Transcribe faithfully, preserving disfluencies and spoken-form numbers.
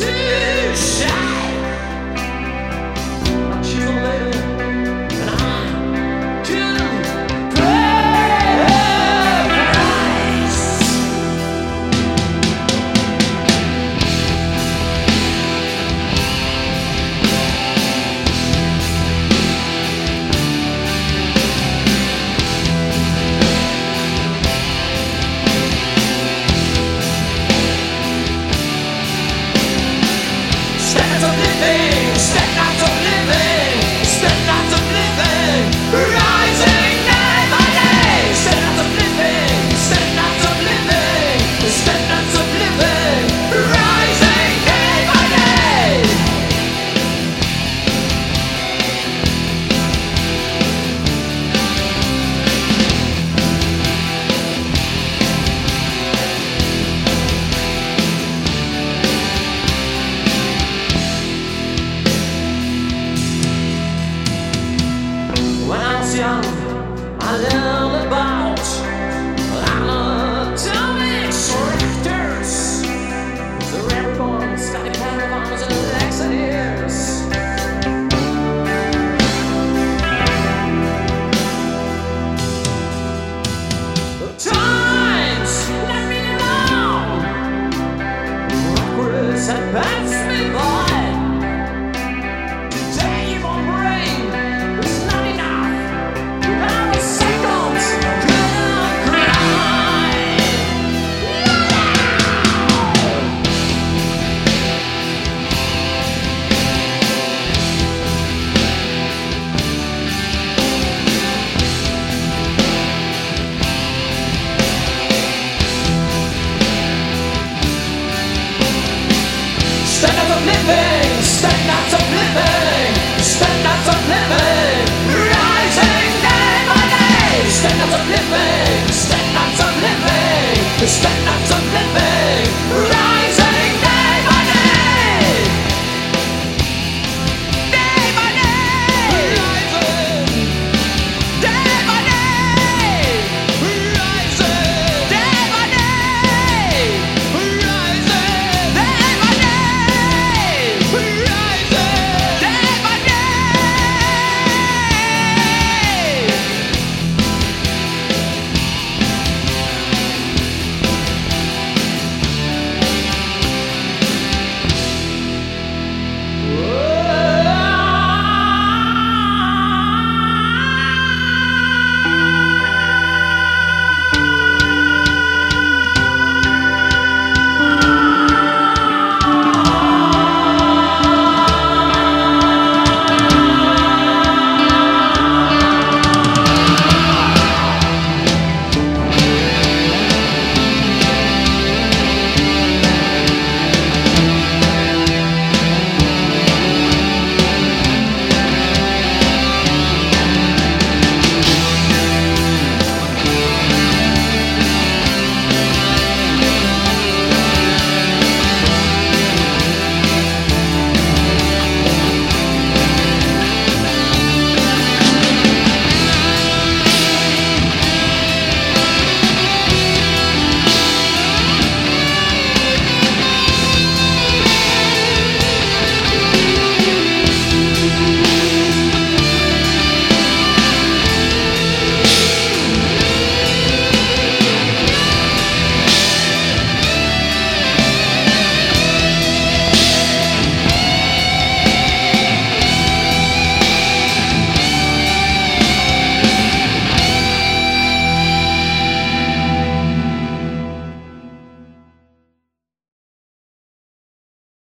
too shy. She's a lady, and I couldn't pay her price. Standards of living, standards of living, standards of living, rising day by day. Standards of living, standards of living, standards of living, rising day by day. When I was young, I learned about anatomic structures. The everyone's got a pair of arms and legs and ears. Times let me alone. Progress had passed me by. Today my brain is not enough. Without a second, could cry. Standards of living, standards of living, standards of living, rising day by day. Standards of living, standards of living, standards